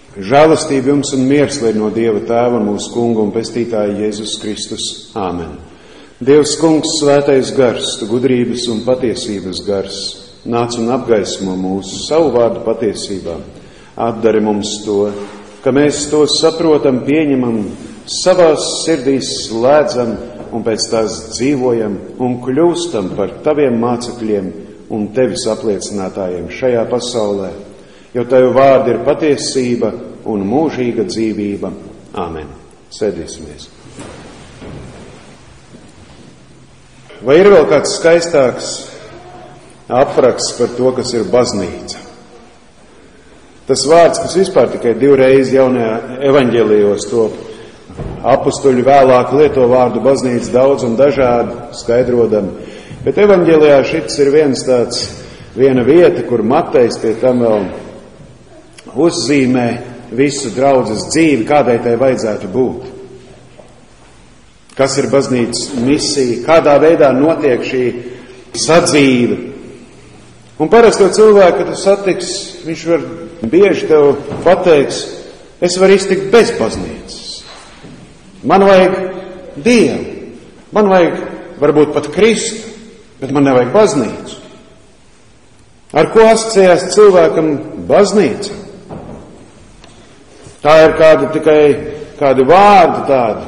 Žēlastība jums un miers lai no Dieva Tēva un mūsu Kunga un Pestītāja Jēzus Kristus. Āmen. Dievs Kungs, svētais gars, tu gudrības un patiesības gars, nāc un apgaismo mūsu savu vārdu patiesībā. Atdari mums to, ka mēs to saprotam, pieņemam, savās sirdīs slēdzam un pēc tās dzīvojam un kļūstam par taviem mācekļiem un tevis apliecinātājiem šajā pasaulē. Jo Tev vārdi ir patiesība un mūžīga dzīvība. Āmen. Sēdīsimies. Vai ir vēl kāds skaistāks apraksts par to, kas ir baznīca? Tas vārds, kas vispār tikai 2 reizes jaunajā evaņģēlijos top, apustuļi vēlāk lieto vārdu baznīca daudz un dažādi skaidrodam, bet evaņģēlijā šits ir viena vieta, kur Matejs pie tam vēl uzzīmē visu draudzes dzīvi, kādai tai vajadzētu būt. Kas ir baznīcas misija, kādā veidā notiek šī sadzīve. Un parasto cilvēku, kad tu satiks, viņš var bieži tev pateiks, es varu iztikt bez baznīcas. Man vajag Dievu, man vajag varbūt pat Kristu, bet man nevajag baznīcu. Ar ko asociējās cilvēkam baznīca? Tā ir tikai kādi vārdi tādi.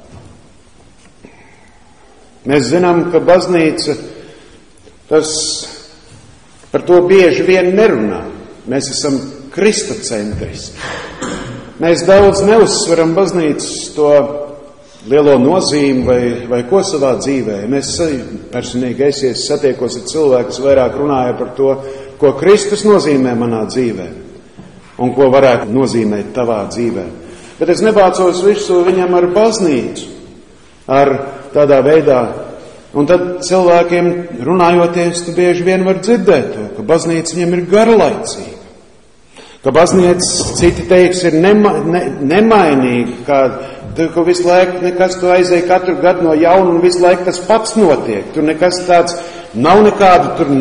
Mēs zinām, ka baznīca, tas par to bieži vien nerunā. Mēs esam kristocentriski. Mēs daudz neuzsveram baznīcas to lielo nozīmi vai ko savā dzīvē. Mēs personīgi satiekos ar cilvēku, kas vairāk runāja par to, ko Kristus nozīmē manā dzīvē un ko varētu nozīmēt tavā dzīvē. Bet es nebācos visu viņam ar baznīcu, ar tādā veidā. Un tad cilvēkiem runājoties, tu bieži vien var dzirdēt to, ka baznīca viņam ir garlaicīga. Ka baznīca, citi teiks, ir nemainīga, ka visu laiku nekas tu aizēji katru gadu no jauna un visu laiku tas pats notiek. Tur nekas tāds, nav nekādu tur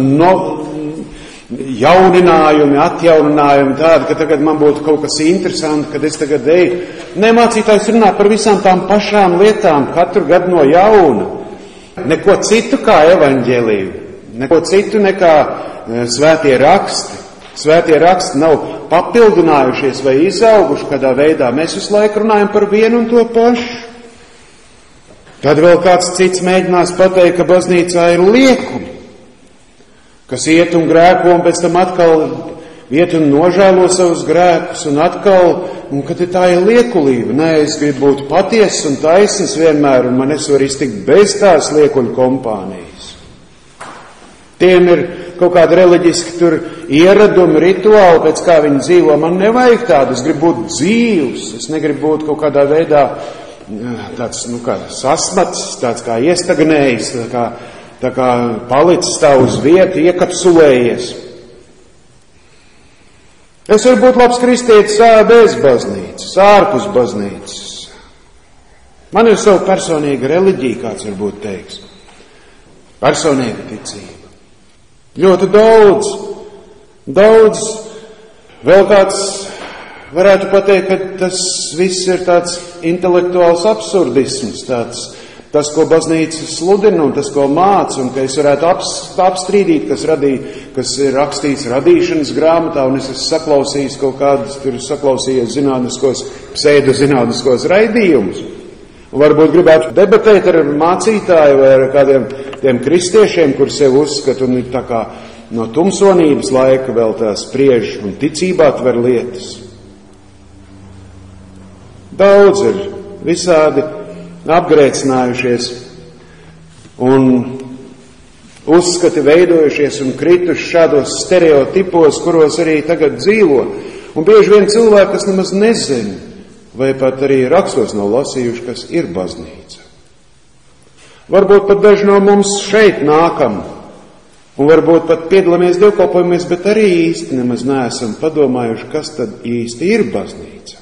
jauninājumi, atjauninājumi tādi, ka tagad man būtu kaut kas interesanti, kad es tagad eju. Nē, mācītājs runā par visām tām pašām lietām katru gadu no jauna. Neko citu kā evaņģēliju, neko citu nekā svētie raksti. Svētie raksti nav papildinājušies vai izauguši kādā veidā. Mēs visu laiku runājam par vienu un to pašu. Tad vēl kāds cits mēģinās pateikt, ka baznīcā ir liekumi, kas iet un grēko un pēc tam atkal iet un nožēlo savus grēkus un atkal, un ka tā ir liekulība. Nē, es gribu būt patiess un taisns vienmēr, un man es varu iztikt bez tās liekuļu kompānijas. Tiem ir kaut kādi reliģiski tur ieradumi, rituāli, pēc kā viņi dzīvo. Man nevajag tādu, es gribu būt dzīvs, es negribu būt kaut kādā veidā tāds, kā sasmats, tāds kā iestagnējis, tā kā palicis tā uz vietu, iekapsulējies. Es varu būt labs kristietis bez baznīcas, ārpus baznīcas. Man ir sava personīga reliģija, kāds varbūt teiks. Personīga ticība. Ļoti daudz. Vēl kāds varētu pateikt, ka tas viss ir tāds intelektuāls absurdisms, tas, ko baznīca sludina un tas, ko māca, un ka es varētu apstrīdīt, kas ir rakstīts radīšanas grāmatā, un es esmu saklausījis kaut kādus, tur saklausījies pseidozinātniskos raidījumus. Un varbūt gribētu debatēt ar mācītāju vai ar kādiem tiem kristiešiem, kur sev uzskata un ir tā kā no tumsonības laika vēl tā spriež un ticībā tver lietas. Daudz ir visādi apgrēcinājušies un uzskati veidojušies un krituši šādos stereotipos, kuros arī tagad dzīvo. Un bieži vien cilvēki, kas nemaz nezina, vai pat arī rakstos nav lasījuši, kas ir baznīca. Varbūt pat daži no mums šeit nākam, un varbūt pat piedalāmies dievkalpojumies, bet arī īsti nemaz neesam padomājuši, kas tad īsti ir baznīca.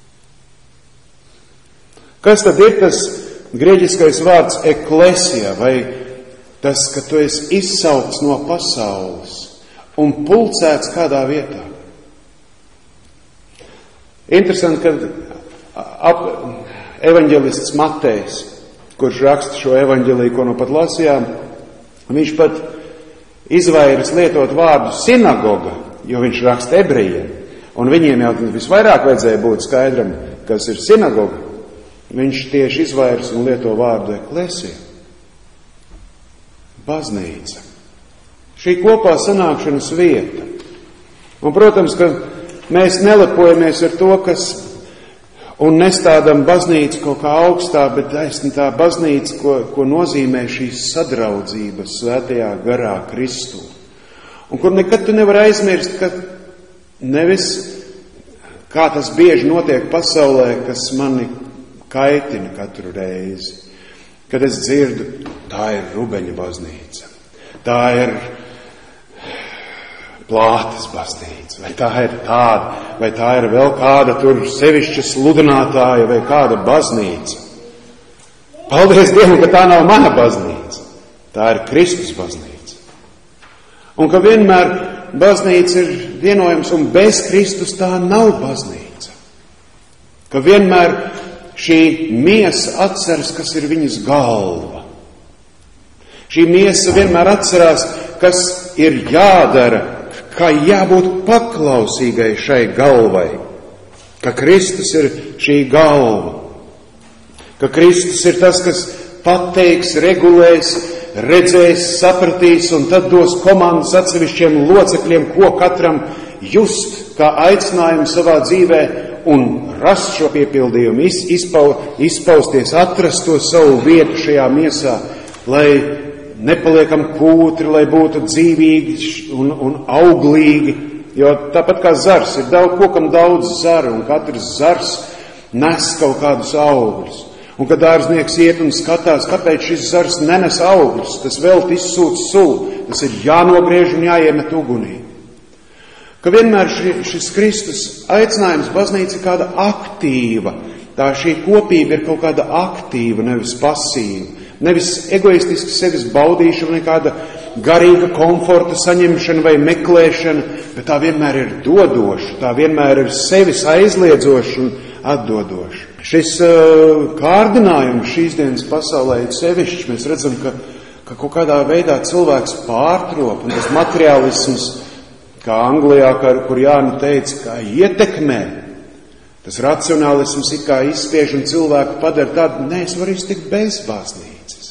Kas tad ir tas grieķiskais vārds eklesija, vai tas, ka tu esi izsaukts no pasaules un pulcēts kādā vietā? Interesanti, ka evaņģelists Matejs, kurš raksta šo evaņģeliju, ko nu pat lasījām, viņš pat izvairas lietot vārdu sinagoga, jo viņš raksta ebrejiem, un viņiem jau visvairāk vajadzēja būt skaidram, kas ir sinagoga. Viņš tieši izvairas un lieto vārdu eklesija. Baznīca. Šī kopā sanākšanas vieta. Un, protams, ka mēs nelepojamies ar to, kas un nestādam baznīcu kaut kā augstā, bet taisni tā baznīca, ko nozīmē šīs sadraudzības svētajā garā Kristū. Un kur nekad tu nevar aizmirst, ka nevis, kā tas bieži notiek pasaulē, kas mani kaitina katru reizi, kad es dzirdu, tā ir Rubeņa baznīca, tā ir Plātes baznīca, vai tā ir tāda, vai tā ir vēl kāda tur sevišķa sludinātāja, vai kāda baznīca. Paldies Dievam, ka tā nav mana baznīca, tā ir Kristus baznīca. Un ka vienmēr baznīca ir vienojums, un bez Kristus tā nav baznīca. Ka vienmēr šī miesa atceras, kas ir viņas galva. Šī miesa vienmēr atcerās, kas ir jādara, kā jābūt paklausīgai šai galvai, ka Kristus ir šī galva, ka Kristus ir tas, kas pateiks, regulēs, redzēs, sapratīs un tad dos komandas atsevišķiem locekļiem, ko katram just kā aicinājumu savā dzīvē un rast šo piepildījumu, izpausties, atrast to savu vietu šajā miesā, lai nepaliekam kūtri, lai būtu dzīvīgi un auglīgi, jo tāpat kā zars, ir kokam daudz zaru, un katrs zars nes kaut kādus augļus. Un kad dārznieks iet un skatās, kāpēc šis zars nenes augļus, tas vēl izsūc sulu, tas ir jānogriež un jāiemet ugunī. Ka vienmēr šis Kristus aicinājums baznīca ir kāda aktīva, tā šī kopība ir kaut kāda aktīva, nevis pasīva. Nevis egoistiski sevis baudīšana, nekāda garīga komforta saņemšana vai meklēšana, bet tā vienmēr ir dodoša, tā vienmēr ir sevis aizliedzoša un atdodoša. Šis kārdinājums šīs dienas pasaulē ir sevišķs. Mēs redzam, ka kaut kādā veidā cilvēks pārtrop, un tas materiālisms, kā Anglijā, kur Jāni teica, kā ietekmē. Tas racionālisms it kā izspiež un cilvēku padara tādu, nē, es varu iztikt bez baznīcas.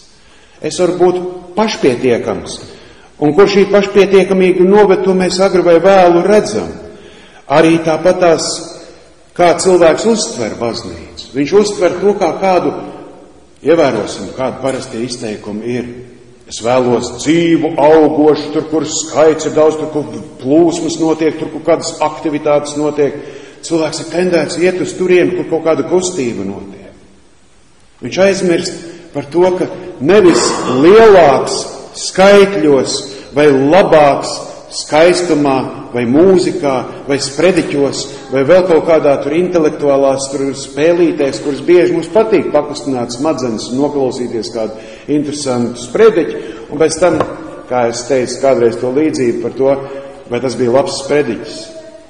Es varu būt pašpietiekams. Un kur šī pašpietiekamība noved, to mēs agri vai vēlu redzam. Arī tāpatās, kā cilvēks uztver baznīcu. Viņš uztver to kā kādu, ievērosim, kādu parastie izteikumi ir. Es vēlos dzīvu, augošu, tur, kur skaits ir daudz, tur, kur plūsmas notiek, tur, kur kādas aktivitātes notiek. Cilvēks ir tendēts iet uz turienu, kur kaut kāda kustība notiek. Viņš aizmirst par to, ka nevis lielāks skaitļos vai labāks skaistumā vai mūzikā vai sprediķos vai vēl kaut kādā tur intelektuālās tur spēlītēs, kuras bieži mums patīk pakustināt smadzenes un noklausīties kādu interesantu sprediķu, un pēc tam, kā es teicu kādreiz to līdzību par to, vai tas bija labs sprediķis.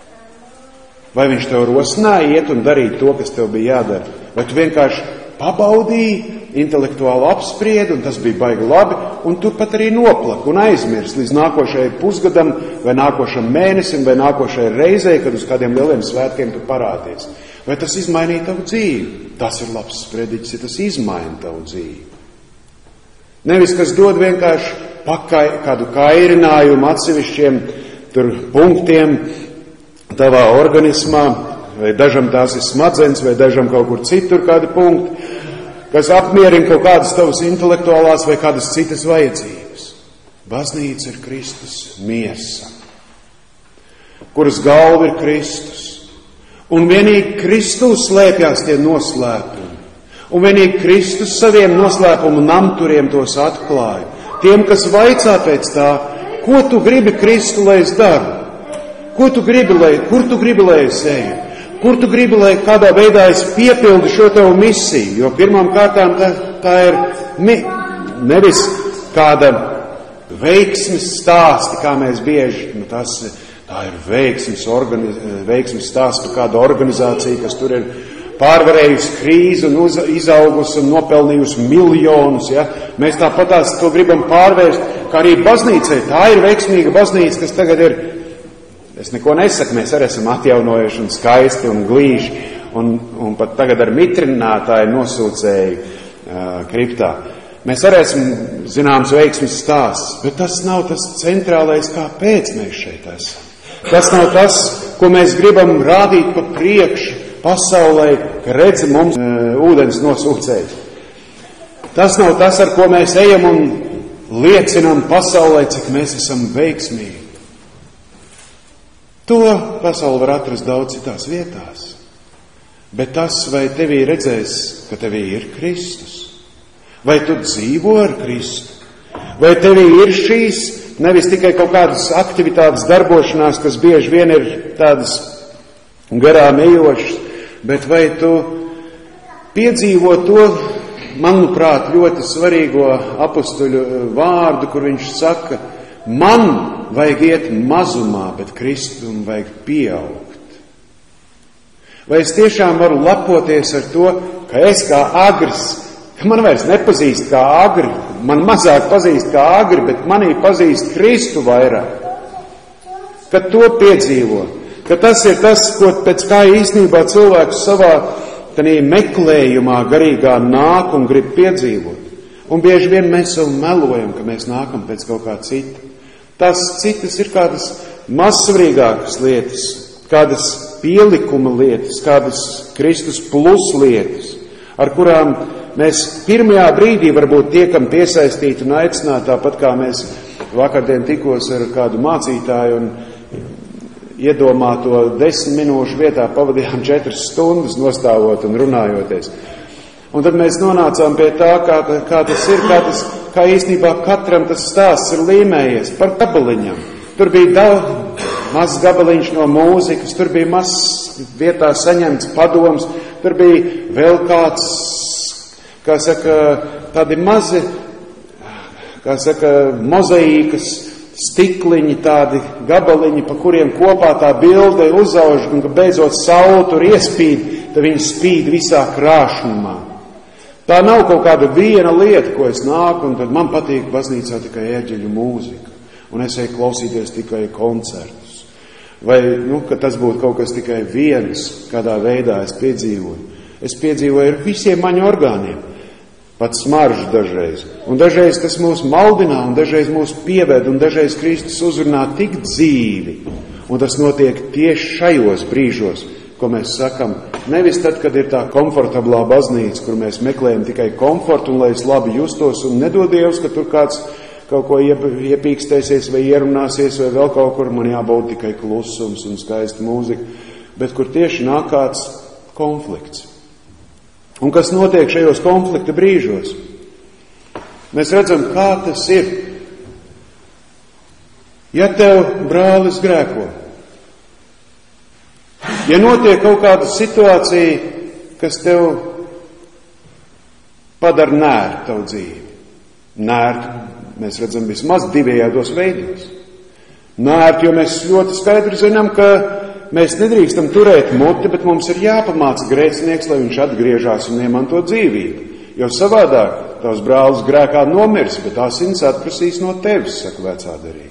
Vai viņš tev rosināja iet un darīt to, kas tev bija jādara? Vai tu vienkārši pabaudīji, intelektuāli apspriedi, un tas bija baigi labi, un tu pat arī noplaki un aizmirsti līdz nākošajai pusgadam, vai nākošam mēnesim, vai nākošajai reizei, kad uz kādiem lieliem svētkiem tu parādies. Vai tas izmainīja tavu dzīvi? Tas ir labs sprediķis, ja tas izmaina tavu dzīvi. Nevis, kas dod vienkārši kādu kairinājumu atsevišķiem tur punktiem tavā organismā, vai dažam tās ir smadzenes, vai dažam kaut kur citur kādi punkti, kas apmierina kaut kādas tavas intelektuālās vai kādas citas vajadzības. Baznīca ir Kristus miesa, kuras galva ir Kristus. Un vienīgi Kristus slēpjās tie noslēpumi. Un vienīgi Kristus saviem noslēpumu namturiem tos atklāja. Tiem, kas vaicā pēc tā, ko tu gribi, Kristu, lai es daru? Kur tu gribi, lai es eju? Kur tu gribi, lai kādā veidā es piepildu šo tavu misiju? Jo pirmām kārtām tā ir nevis kāda veiksmes stāsti, kā mēs bieži, Tā ir veiksmes stāsts par kādu organizāciju, kas tur ir pārvarējusi krīzi un izaugusi un nopelnījusi miljonus. Ja? Mēs tāpatās to gribam pārvērst, kā arī baznīcai. Tā ir veiksmīga baznīca, kas tagad ir, es neko nesaku, mēs arī esam atjaunojuši un skaisti un glīži, un pat tagad ar mitrinātāju nosūcēju kriptā. Mēs arī esam zināms veiksmes stāsts, bet tas nav tas centrālais, kāpēc mēs šeit esam. Tas nav tas, ko mēs gribam rādīt pa priekšu pasaulē, ka redzi mums ūdens nosūcējs. Tas nav tas, ar ko mēs ejam un liecinām pasaulē, cik mēs esam veiksmīgi. To pasauli var atrast daudz citās vietās. Bet tas, vai tevī redzēs, ka tevī ir Kristus? Vai tu dzīvo ar Kristu? Vai tevī ir šīs nevis tikai kaut kādas aktivitātes darbošanās, kas bieži vien ir tādas garām ejošas, bet vai tu piedzīvo to, manuprāt, ļoti svarīgo apustuļu vārdu, kur viņš saka, man vajag iet mazumā, bet Kristum vajag pieaugt. Vai es tiešām varu lepoties ar to, ka es kā agrs, ka man vairs nepazīst kā agri, man mazāk pazīst kā agri, bet manī pazīst Kristu vairāk. Kad to piedzīvo, ka tas ir tas, ko pēc kā īstenībā cilvēks savā tanī meklējumā garīgā nāk un grib piedzīvot. Un bieži vien mēs sev melojam, ka mēs nākam pēc kaut kā cita. Tās citas ir kādas mazsvarīgākas lietas, kādas pielikuma lietas, kādas Kristus plus lietas, ar kurām mēs pirmajā brīdī varbūt tiekam piesaistīti un aicināti, tāpat kā mēs vakardien tikos ar kādu mācītāju un iedomāto 10 minūšu vietā pavadījām 4 stundas nostāvot un runājoties. Un tad mēs nonācām pie tā, kā tas ir, kā īstenībā katram tas stāsts ir līmējies par gabaliņam. Tur bija daudz mazs gabaliņš no mūzikas, tur bija mazs vietā saņemts padoms, tur bija vēl kāds, kā saka, tādi mazi, kā saka, mozaīkas stikliņi, tādi gabaliņi, pa kuriem kopā tā bilde uzauž, un ka beidzot saule tur iespīd, tad viņi spīd visā krāšņumā. Tā nav kaut kāda viena lieta, ko es nāku, un tad man patīk baznīcā tikai ērģeļu mūzika, un es eju klausīties tikai koncertus. Vai, ka tas būtu kaut kas tikai viens, kādā veidā es piedzīvoju. Es piedzīvoju ar visiem maņu orgāniem. Pat smaržu dažreiz. Un dažreiz tas mūs maldinā, un dažreiz mūs pieved, un dažreiz Kristus uzrunā tik dzīvi. Un tas notiek tieši šajos brīžos, ko mēs sakam, nevis tad, kad ir tā komfortablā baznīca, kur mēs meklējam tikai komfortu, un lai es labi justos, un nedod Dievs, ka tur kāds kaut ko iepīkstēsies, vai ierunāsies, vai vēl kaut kur, man jābūt tikai klusums un skaista mūzika, bet kur tieši nāk kāds konflikts. Un kas notiek šajos konflikta brīžos? Mēs redzam, kā tas ir. Ja tev brālis grēko, ja notiek kaut kāda situācija, kas tev padara nērtu tavu dzīvi. Nērtu mēs redzam vismaz divējādos veidos. Nērtu, jo mēs ļoti skaidri zinām, ka mēs nedrīkstam turēt muti, bet mums ir jāpamāca grēcinieks, lai viņš atgriežās un iemanto dzīvību. Jo savādāk tavs brālis grēkā nomirs, bet asins atprasīs no tevis, saka vecā derība.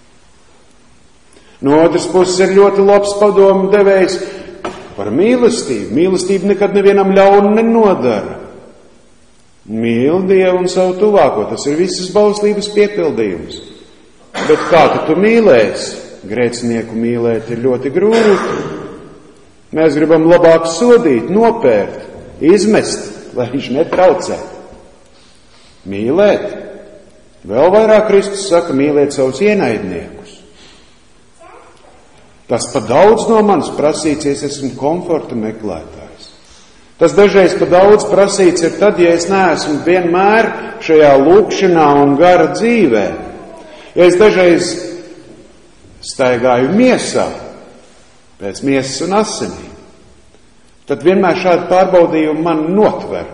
No otras puses ir ļoti labs padomu devējs par mīlestību. Mīlestība nekad nevienam ļaunu nenodara. Mīli Dievu un savu tuvāko, tas ir visas bauslības piepildījums. Bet kā tu mīlēsi? Grēcinieku mīlēt ir ļoti grūti. Mēs gribam labāk sodīt, nopērt, izmest, lai viņš netraucē. Mīlēt. Vēl vairāk Kristus saka, mīlēt savus ienaidniekus. Tas pa daudz no manis prasīts, ja es esmu komforta meklētājs. Tas dažreiz pa daudz prasīts ir tad, ja es neesmu vienmēr šajā lūkšanā un gara dzīvē. Ja es dažreiz staigāju miesā, pēc miesas un asinīm, tad vienmēr šādi pārbaudījumi man notver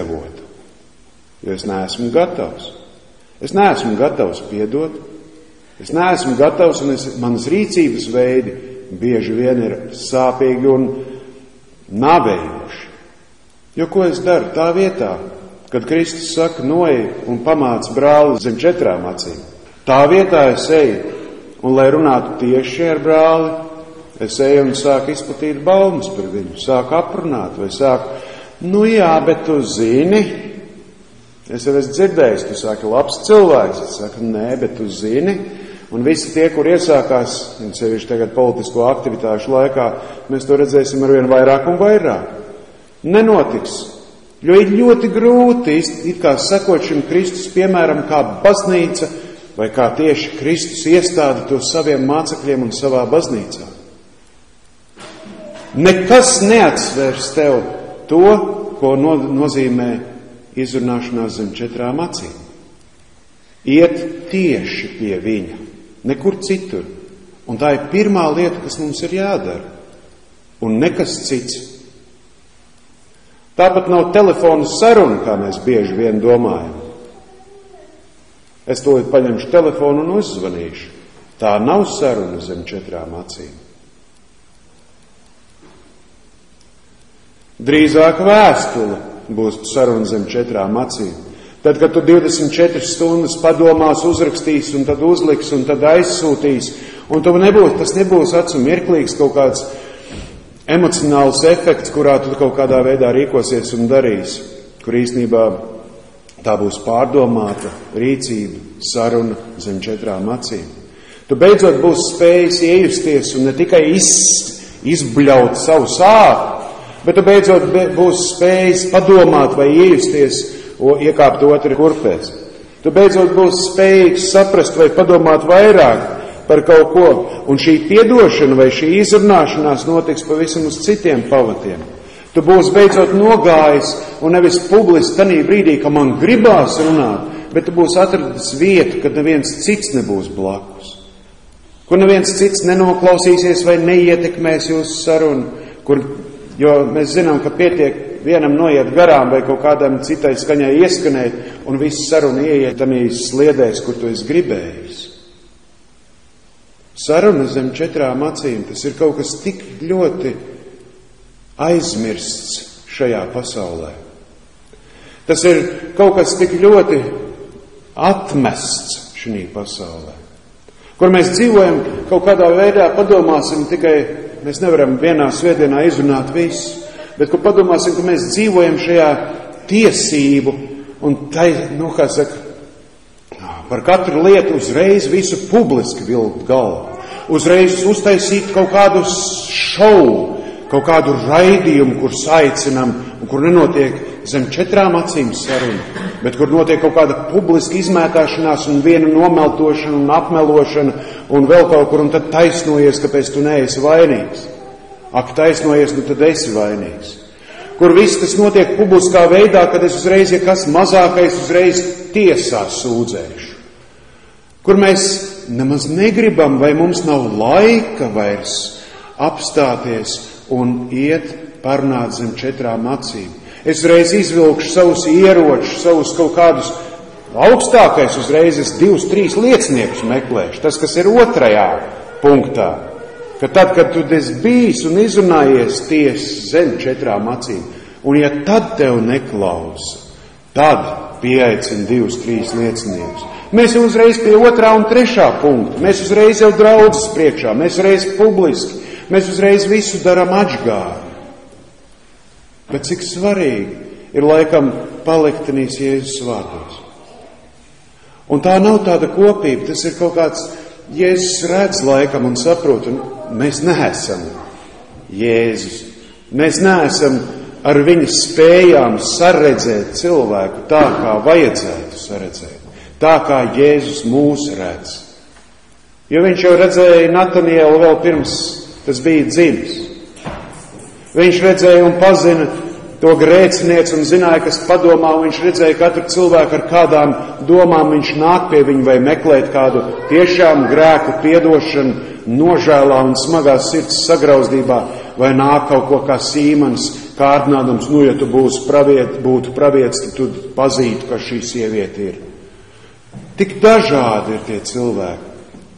nesagatavotu, jo es neesmu gatavs. Es neesmu gatavs piedot, Es neesmu gatavs, un manas rīcības veidi bieži vien ir sāpīgi un nāvējoši. Jo ko es daru tā vietā, kad Kristus saka, noej un pamāc brāli zem 4 acīm? Tā vietā es eju, un lai runātu tieši ar brāli, es eju un sāku izplatīt baumas par viņu, sāku aprunāt, vai sāku, nu jā, bet tu zini, es jau esmu dzirdējis, tu saki, labs cilvēks, es saku, nē, bet tu zini, un visi tie, kur iesākās, un sevišķi tagad politisko aktivitāšu laikā, mēs to redzēsim arvien vairāk un vairāk. Nenotiks, jo ir ļoti grūti, it kā sakot šim Kristus piemēram, kā baznīca, vai kā tieši Kristus iestāda to saviem mācekļiem un savā baznīcā. Nekas neatsvers tev to, ko nozīmē izrunāšanās zem 4 acīm. Iet tieši pie viņa, nekur citur. Un tā ir pirmā lieta, kas mums ir jādara. Un nekas cits. Tāpat nav telefonu saruna, kā mēs bieži vien domājam. Es to paņemšu telefonu un uzzvanīšu. Tā nav saruna zem 4 acīm. Drīzāk vēstule būs saruna zem 4 acīm. Tad, kad tu 24 stundas padomās, uzrakstīs, un tad uzliks, un tad aizsūtīs, un tas nebūs acu mirklīgs kaut kāds emocionāls efekts, kurā tu kaut kādā veidā rīkosies un darīsi, kur īstenībā tā būs pārdomāta rīcība, saruna zem 4 acīm. Tu beidzot būs spējis iejusties un ne tikai izbļaut savu sāpju, bet tu beidzot būs spējis padomāt vai iejusties iekāpt otru kurpēs. Tu beidzot būs spējīgs saprast vai padomāt vairāk par kaut ko, un šī piedošana vai šī izrunāšanās notiks pavisam uz citiem pavatiem. Tu būsi beidzot nogājis un nevis publiski tanī brīdī, ka man gribās runāt, bet tu būsi atradis vietu, kad neviens cits nebūs blakus. Kur neviens cits nenoklausīsies vai neietekmēs jūsu sarunu, jo mēs zinām, ka pietiek vienam noiet garām vai kaut kādam citai skaņai ieskanēt, un viss saruna ieiet tanīs sliedēs, kur tu esi gribējis. Saruna zem 4 acīm, tas ir kaut kas tik ļoti aizmirsts šajā pasaulē. Tas ir kaut kas tik ļoti atmests šajā pasaulē, kur mēs dzīvojam kaut kādā veidā, padomāsim tikai, mēs nevaram vienā svētdienā izrunāt visu, bet kur padomāsim, ka mēs dzīvojam šajā tiesību un par katru lietu uzreiz visu publiski vilkt galvu, uzreiz uztaisīt kaut kādu šovu, kaut kādu raidījumu, kur saicinam un kur nenotiek zem 4 acīm saruna, bet kur notiek kaut kāda publiska izmētāšanās un viena nomeltošana un apmelošana un vēl kaut kur, un tad taisnojies, kāpēc tu neesi vainīgs. Ak, taisnojies, nu tad esi vainīgs. Kur viss tas notiek publiskā veidā, kad es uzreiz, ja kas mazākais, uzreiz tiesā sūdzēšu. Kur mēs nemaz negribam, vai mums nav laika vairs apstāties un iet parunāt zem 4 acīm. Es uzreiz izvilkšu savus ieročus, savus kaut kādus augstākais, uzreiz es 2-3 lieciniekus meklēšu. Tas, kas ir 2. punktā. Ka tad, kad tu esi bijis un izrunājies tiesas zem 4 acīm, un ja tad tev neklausa, tad pieaicina 2-3 lieciniekus. Mēs jau uzreiz pie 2. un 3. punkta, mēs uzreiz jau draudzes priekšā, mēs uzreiz publiski, mēs uzreiz visu daram atžgāri. Bet cik svarīgi ir laikam paliktenīs Jēzus vārdos. Un tā nav tāda kopība, tas ir kaut kāds Jēzus redz laikam un saprot, un mēs neesam Jēzus. Mēs neesam ar viņa spējām saredzēt cilvēku tā, kā vajadzētu saredzēt. Tā, kā Jēzus mūs redz. Jo viņš jau redzēja Natanielu vēl pirms tas bija dzimis. Viņš redzēja un pazina to grēcinieci un zināja, kas padomā, un viņš redzēja katru cilvēku ar kādām domām viņš nāk pie viņa vai meklēt kādu tiešām grēku piedošanu, nožēlā un smagās sirds sagrauzdībā, vai nāk kaut ko kā Sīmans kārdinādams, nu, ja tu būtu pravietis, tad tu pazītu, ka šī sieviete ir. Tik dažādi ir tie cilvēki.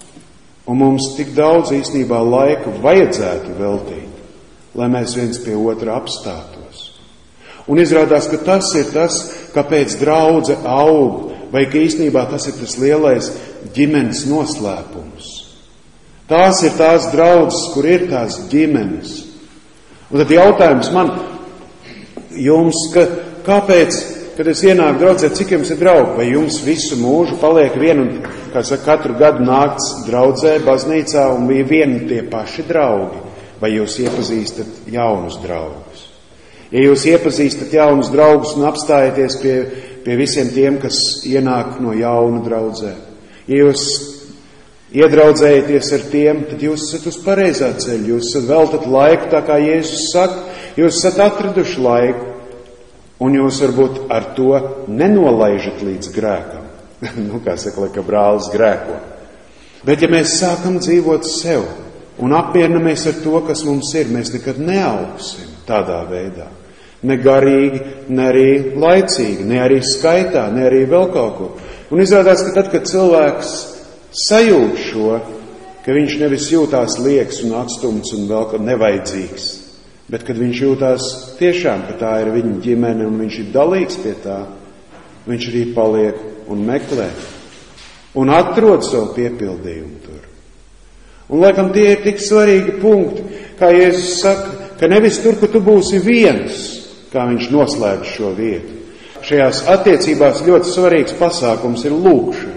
Un mums tik daudz īstenībā laika vajadzētu veltīt, lai mēs viens pie otra apstātos. Un izrādās, ka tas ir tas, kāpēc draudze aug, vai ka īstenībā tas ir tas lielais ģimenes noslēpums. Tās ir tās draudzes, kur ir tās ģimenes. Un tad jautājums man, jums, kāpēc, kad es ienāku draudzē, cik jums ir draugi? Vai jums visu mūžu paliek vienu, kā saka, katru gadu nākts draudzē, baznīcā un bija vieni tie paši draugi? Vai jūs iepazīstat jaunus draugus? Ja jūs iepazīstat jaunus draugus un apstājaties pie visiem tiem, kas ienāk no jauna draudzē, ja jūs iedraudzējaties ar tiem, tad jūs esat uz pareizā ceļa, jūs esat veltat laiku, tā kā Jēzus saka, jūs esat atraduši laiku, un jūs varbūt ar to nenolaižat līdz grēkam. Kā saka, ka brālis grēko. Bet ja mēs sākam dzīvot sev un apmierinamies ar to, kas mums ir, mēs nekad neaugsim tādā veidā. Ne garīgi, ne arī laicīgi, ne arī skaitā, ne arī vēl kaut ko. Un izrādās, ka tad, kad cilvēks sajūt šo, ka viņš nevis jūtās lieks un atstumts un vēl kaut nevajadzīgs, bet kad viņš jūtās tiešām, ka tā ir viņa ģimene un viņš ir dalīgs pie tā, viņš arī paliek un meklē un atrod savu piepildījumu tur. Un laikam tie ir tik svarīgi punkti, kā Jēzus saka, ka nevis tur, ka tu būsi viens, kā viņš noslēdz šo vietu. Šajās attiecībās ļoti svarīgs pasākums ir lūgšana.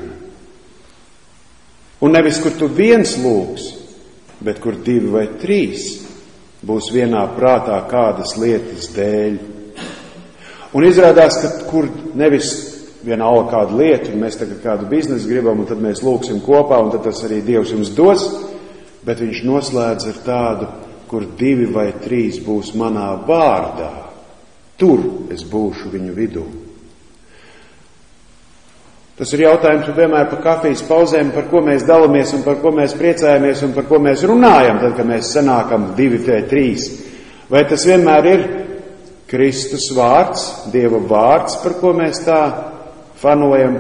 Un nevis, kur tu viens lūgs, bet kur 2 vai 3 būs vienā prātā kādas lietas dēļ. Un izrādās, ka kur nevis vienalga kāda lieta, un mēs tagad kādu biznesu gribam, un tad mēs lūgsim kopā, un tad tas arī Dievs jums dos, bet viņš noslēdz ar tādu, kur 2 vai 3 būs manā vārdā. Tur es būšu viņu vidū. Tas ir jautājums vienmēr par kafijas pauzēm, par ko mēs dalamies un par ko mēs priecājamies un par ko mēs runājam, tad, kad mēs sanākam 2 vai 3. Vai tas vienmēr ir Kristus vārds, Dieva vārds, par ko mēs tā fanojam,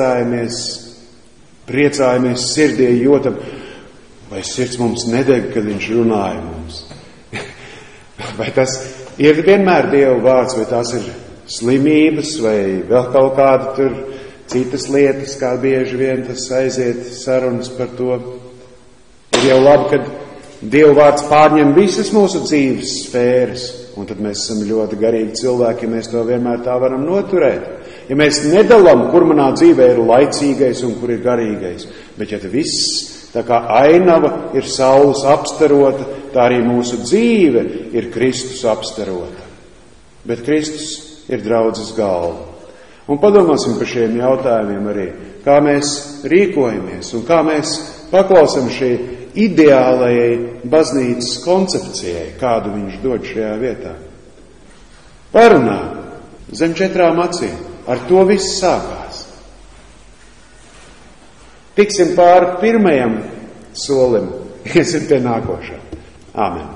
priecājamies sirdī jūtam, vai sirds mums nedeg, kad viņš runāja mums? Vai tas ir vienmēr Dieva vārds, vai tās ir slimības, vai vēl kaut kāda tur citas lietas, kā bieži vien tas aiziet sarunas par to. Ir jau labi, kad Dieva vārds pārņem visas mūsu dzīves sfēras, un tad mēs esam ļoti garīgi cilvēki, ja mēs to vienmēr tā varam noturēt. Ja mēs nedalām, kur manā dzīvē ir laicīgais un kur ir garīgais, bet ja viss tā kā ainava ir saules apstarota, tā arī mūsu dzīve ir Kristus apstarota. Bet Kristus ir draudzes galva. Un padomāsim par šiem jautājumiem arī, kā mēs rīkojamies un kā mēs paklausam šī ideālajai baznīcas koncepcijai, kādu viņš dod šajā vietā. Parunā zem 4 acīm. Ar to viss sākās. Tiksim pāri pirmajam solim, iesim pie nākošā. Āmen.